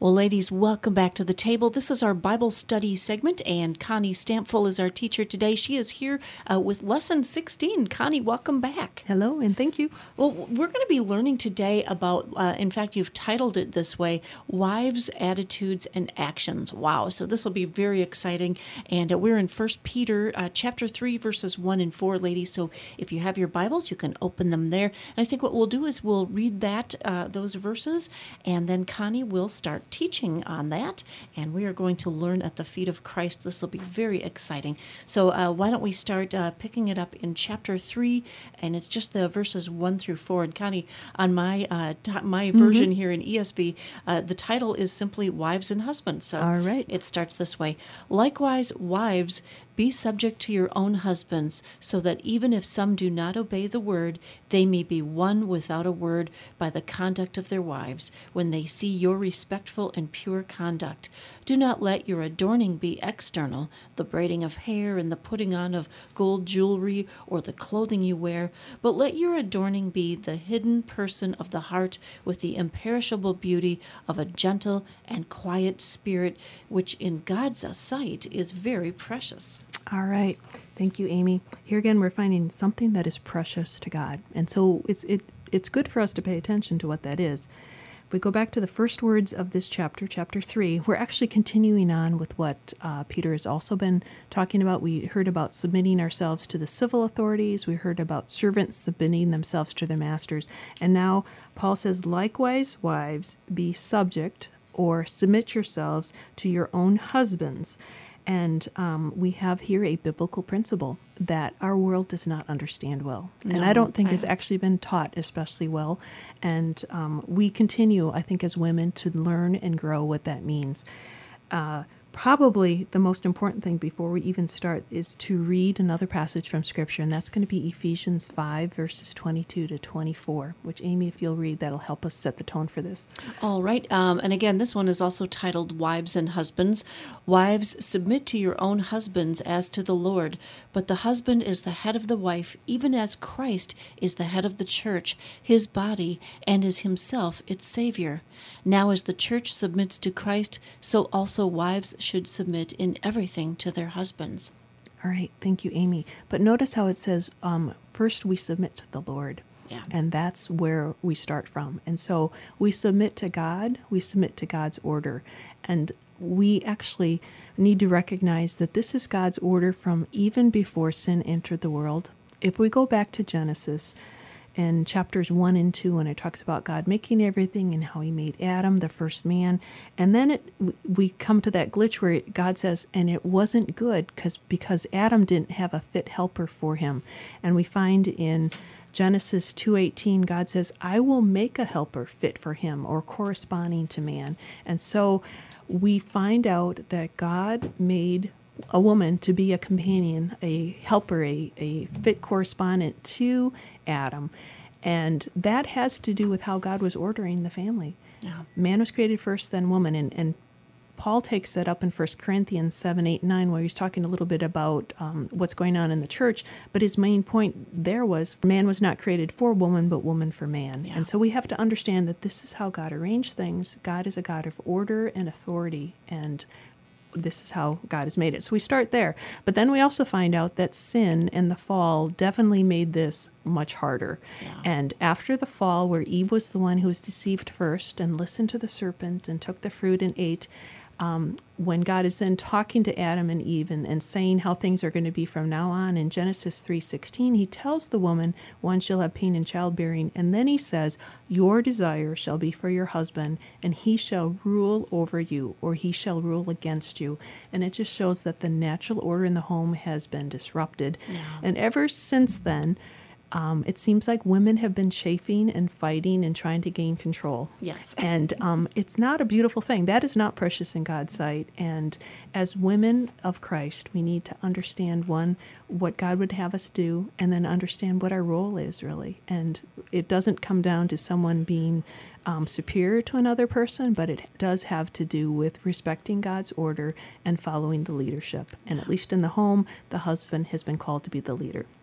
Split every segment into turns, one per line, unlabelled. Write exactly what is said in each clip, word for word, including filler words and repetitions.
Well, ladies, welcome back to the table. This is our Bible study segment, and Connie Stampfel is our teacher today. She is here uh, with Lesson sixteen. Connie, welcome back.
Hello, and thank you.
Well, we're going to be learning today about, uh, in fact, you've titled it this way, Wives' Attitudes and Actions. Wow, so this will be very exciting. And uh, we're in First Peter uh, chapter three, verses one and four, ladies. So if you have your Bibles, you can open them there. And I think what we'll do is we'll read that, uh, those verses, and then Connie will start teaching on that. And we are going to learn at the feet of Christ. This will be very exciting. So uh, why don't we start uh, picking it up in chapter three, and it's just the verses one through four. And Connie, on my uh, t- my
Mm-hmm.
version here in E S V, uh, the title is simply Wives and Husbands. So
All right.
it starts this way. Likewise, wives, be subject to your own husbands, so that even if some do not obey the word, they may be won without a word by the conduct of their wives, when they see your respectful and pure conduct. Do not let your adorning be external, the braiding of hair and the putting on of gold jewelry or the clothing you wear, but let your adorning be the hidden person of the heart, with the imperishable beauty of a gentle and quiet spirit, which in God's sight is very precious.
All right. Thank you, Amy. Here again, we're finding something that is precious to God. And so it's it it's good for us to pay attention to what that is. If we go back to the first words of this chapter, chapter three, we're actually continuing on with what uh, Peter has also been talking about. We heard about submitting ourselves to the civil authorities. We heard about servants submitting themselves to their masters. And now Paul says, likewise, wives, be subject or submit yourselves to your own husbands. And um, we have here a biblical principle that our world does not understand well.
No,
and I don't think
I-
has actually been taught especially well. And um, we continue, I think, as women to learn and grow what that means. Uh, Probably the most important thing before we even start is to read another passage from Scripture, and that's going to be Ephesians five, verses twenty-two to twenty-four, which, Amy, if you'll read, that'll help us set the tone for this.
All right. Um, and again, this one is also titled Wives and Husbands. Wives, submit to your own husbands as to the Lord. But the husband is the head of the wife, even as Christ is the head of the church, his body, and is himself its Savior. Now as the church submits to Christ, so also wives should submit in everything to their husbands.
All right. Thank you, Amy. But notice how it says, um, first we submit to the Lord.
Yeah.
And that's where we start from. And so we submit to God, we submit to God's order. And we actually need to recognize that this is God's order from even before sin entered the world. If we go back to Genesis in chapters one and two, and it talks about God making everything and how he made Adam, the first man. And then it, we come to that glitch where God says, and it wasn't good because because Adam didn't have a fit helper for him. And we find in Genesis two eighteen, God says, I will make a helper fit for him or corresponding to man. And so we find out that God made a woman to be a companion, a helper, a, a fit correspondent to Adam. And that has to do with how God was ordering the family.
Yeah.
Man was created first, then woman. And, and Paul takes that up in First Corinthians seven, eight, nine, where he's talking a little bit about um, what's going on in the church. But his main point there was man was not created for woman, but woman for man.
Yeah.
And so we have to understand that this is how God arranged things. God is a God of order and authority, and this is how God has made it. So we start there. But then we also find out that sin and the fall definitely made this much harder.
Yeah.
And after the fall, where Eve was the one who was deceived first and listened to the serpent and took the fruit and ate, um, when God is then talking to Adam and Eve and, and saying how things are going to be from now on, in Genesis three sixteen, he tells the woman, one shall have pain in childbearing, and then he says, your desire shall be for your husband, and he shall rule over you, or he shall rule against you. And it just shows that the natural order in the home has been disrupted.
Yeah.
And ever since then, Um, it seems like women have been chafing and fighting and trying to gain control.
Yes.
And um, it's not a beautiful thing. That is not precious in God's sight. And as women of Christ, we need to understand, one, what God would have us do, and then understand what our role is, really. And it doesn't come down to someone being um, superior to another person, but it does have to do with respecting God's order and following the leadership. And at least in the home, the husband has been called to be the leader.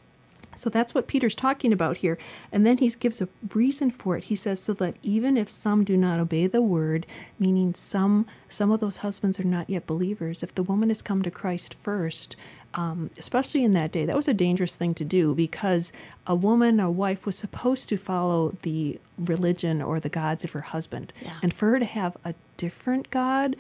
So that's what Peter's talking about here. And then he gives a reason for it. He says, so that even if some do not obey the word, meaning some some of those husbands are not yet believers, if the woman has come to Christ first, um, especially in that day, that was a dangerous thing to do, because a woman, a wife, was supposed to follow the religion or the gods of her husband.
Yeah.
And for her to have a different God,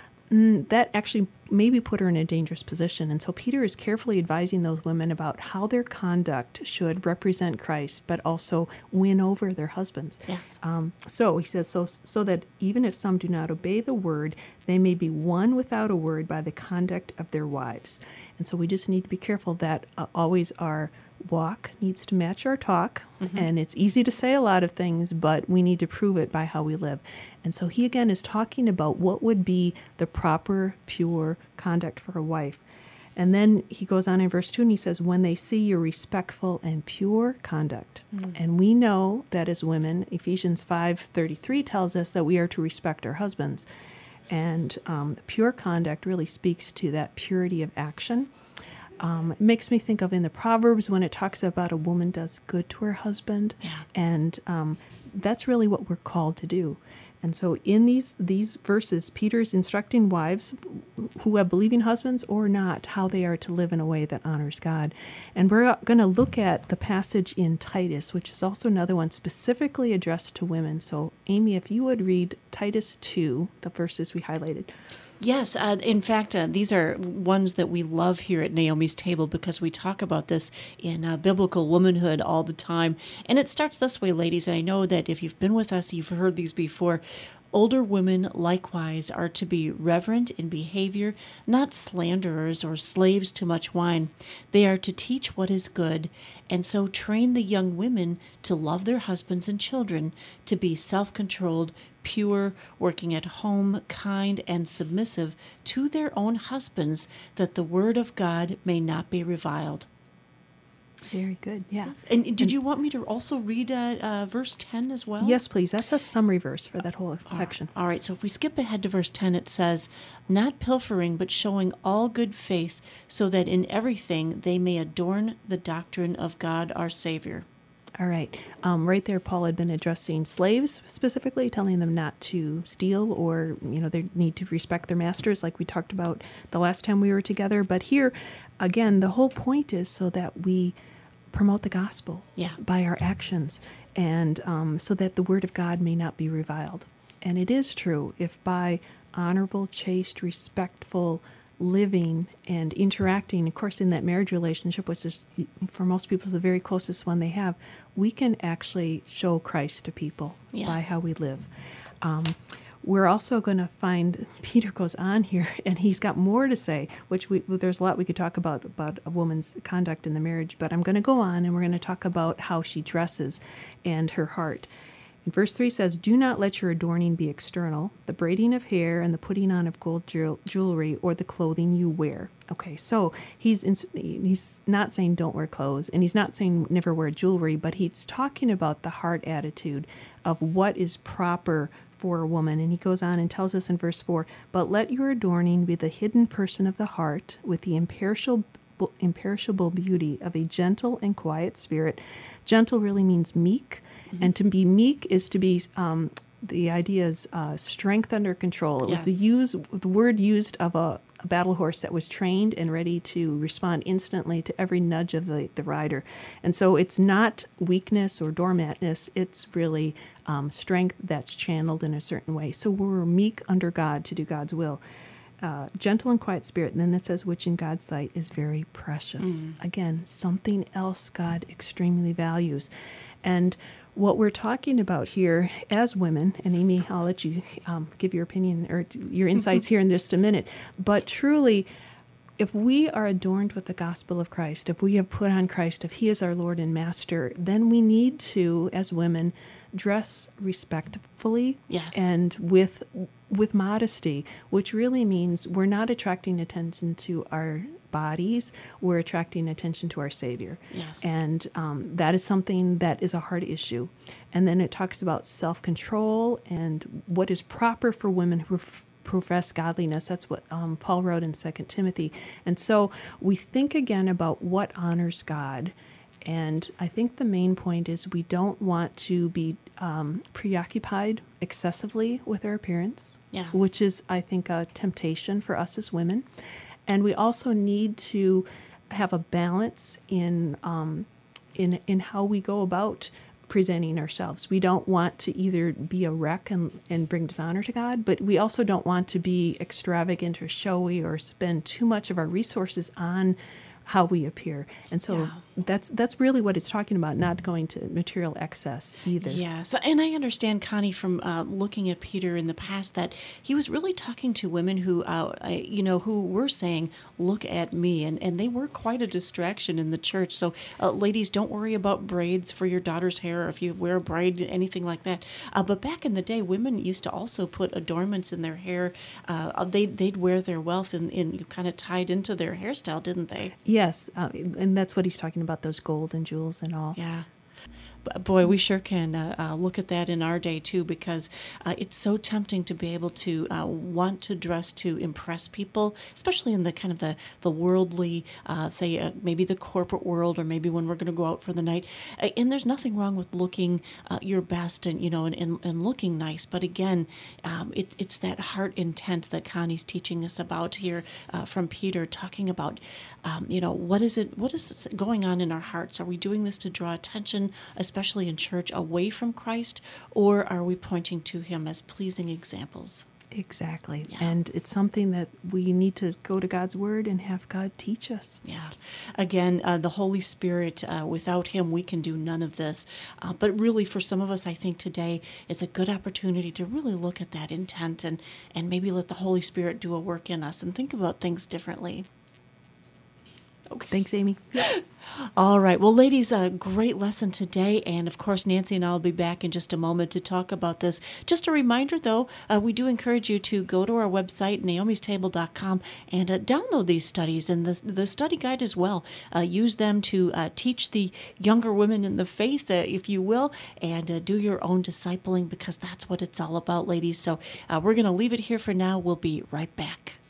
Mm, that actually maybe put her in a dangerous position. And so Peter is carefully advising those women about how their conduct should represent Christ, but also win over their husbands.
Yes.
Um, so he says, so, so that even if some do not obey the word, they may be won without a word by the conduct of their wives. And so we just need to be careful that uh, always our walk needs to match our talk. Mm-hmm. And it's easy to say a lot of things, but we need to prove it by how we live. And so he again is talking about what would be the proper, pure conduct for a wife. And then he goes on in verse two and he says, when they see your respectful and pure conduct. Mm-hmm. And we know that as women, Ephesians five thirty-three tells us that we are to respect our husbands. And um, pure conduct really speaks to that purity of action. Um, it makes me think of in the Proverbs when it talks about a woman does good to her husband.
Yeah.
And um, that's really what we're called to do. And so in these these verses, Peter's instructing wives who have believing husbands or not, how they are to live in a way that honors God. And we're going to look at the passage in Titus, which is also another one specifically addressed to women. So Amy, if you would read Titus two, the verses we highlighted.
Yes. Uh, in fact, uh, these are ones that we love here at Naomi's Table because we talk about this in uh, biblical womanhood all the time. And it starts this way, ladies. And I know that if you've been with us, you've heard these before. Older women likewise are to be reverent in behavior, not slanderers or slaves to much wine. They are to teach what is good, and so train the young women to love their husbands and children, to be self-controlled, pure, working at home, kind, and submissive to their own husbands, that the word of God may not be reviled.
Very good, yeah.
Yes. And did and, you want me to also read uh, uh, verse ten as well?
Yes, please. That's a summary verse for that whole section.
All right, so if we skip ahead to verse ten, it says, not pilfering, but showing all good faith, so that in everything they may adorn the doctrine of God our Savior.
All right. Um, right there, Paul had been addressing slaves specifically, telling them not to steal or, you know, they need to respect their masters like we talked about the last time we were together. But here, again, the whole point is so that we promote the gospel
yeah.
by our actions, and um, so that the word of God may not be reviled. And it is true, if by honorable, chaste, respectful living and interacting, of course, in that marriage relationship, which is for most people is the very closest one they have, we can actually show Christ to people
yes.
by how we live. Um, we're also going to find, Peter goes on here, and he's got more to say, which we, there's a lot we could talk about, about a woman's conduct in the marriage, but I'm going to go on, and we're going to talk about how she dresses and her heart. And verse three says, do not let your adorning be external, the braiding of hair and the putting on of gold jewelry or the clothing you wear. Okay, so he's in, he's not saying don't wear clothes, and he's not saying never wear jewelry, but he's talking about the heart attitude of what is proper for a woman. And he goes on and tells us in verse four, but let your adorning be the hidden person of the heart with the imperishable imperishable beauty of a gentle and quiet spirit. Gentle really means meek, mm-hmm. and to be meek is to be, um, the idea is uh, strength under control. It
yes.
was the use the word used of a, a battle horse that was trained and ready to respond instantly to every nudge of the, the rider. And so it's not weakness or doormatness, it's really um, strength that's channeled in a certain way. So we're meek under God to do God's will. Uh, gentle and quiet spirit, and then it says, which in God's sight is very precious. Mm. Again, something else God extremely values. And what we're talking about here as women, and Amy, I'll let you um, give your opinion or your insights here in just a minute, but truly, if we are adorned with the gospel of Christ, if we have put on Christ, if he is our Lord and Master, then we need to, as women, dress respectfully
yes.
and with with modesty, which really means we're not attracting attention to our bodies, we're attracting attention to our Savior.
Yes.
And um, that is something that is a hard issue. And then it talks about self-control and what is proper for women who f- profess godliness. That's what um, Paul wrote in Second Timothy. And so we think again about what honors God. And I think the main point is we don't want to be um, preoccupied excessively with our appearance,
Yeah.
which is, I think, a temptation for us as women. And we also need to have a balance in um, in in how we go about presenting ourselves. We don't want to either be a wreck and, and bring dishonor to God, but we also don't want to be extravagant or showy or spend too much of our resources on how we appear. And so
Yeah.
that's that's really what it's talking about, not going to material excess either.
Yes, and I understand, Connie, from uh, looking at Peter in the past, that he was really talking to women who, uh, I- you know, who were saying, "Look at me," and and they were quite a distraction in the church. So, uh, ladies, don't worry about braids for your daughter's hair, or if you wear a braid, anything like that. Uh, but back in the day, women used to also put adornments in their hair. Uh, they they'd wear their wealth and and kind of tied into their hairstyle, didn't they?
Yes, uh, and that's what he's talking about, those gold and jewels and all.
Yeah. B- Boy, we sure can uh, uh, look at that in our day too, because uh, it's so tempting to be able to uh, want to dress to impress people, especially in the kind of the the worldly, uh, say uh, maybe the corporate world, or maybe when we're going to go out for the night. Uh, and there's nothing wrong with looking uh, your best and you know and, and, and looking nice, but again, um, it, it's that heart intent that Connie's teaching us about here uh, from Peter, talking about um, you know what is it what is going on in our hearts? Are we doing this to draw attention, especially in church, away from Christ, or are we pointing to him as pleasing examples?
Exactly.
Yeah.
And it's something that we need to go to God's Word and have God teach us.
Yeah. Again, uh, the Holy Spirit, uh, without him, we can do none of this. Uh, but really, for some of us, I think today is a good opportunity to really look at that intent and, and maybe let the Holy Spirit do a work in us and think about things differently. Okay.
Thanks, Amy.
All right. Well, ladies, a great lesson today. And of course, Nancy and I will be back in just a moment to talk about this. Just a reminder, though, uh, we do encourage you to go to our website, naomis table dot com, and uh, download these studies and the, the study guide as well. Uh, use them to uh, teach the younger women in the faith, uh, if you will, and uh, do your own discipling, because that's what it's all about, ladies. So uh, we're going to leave it here for now. We'll be right back.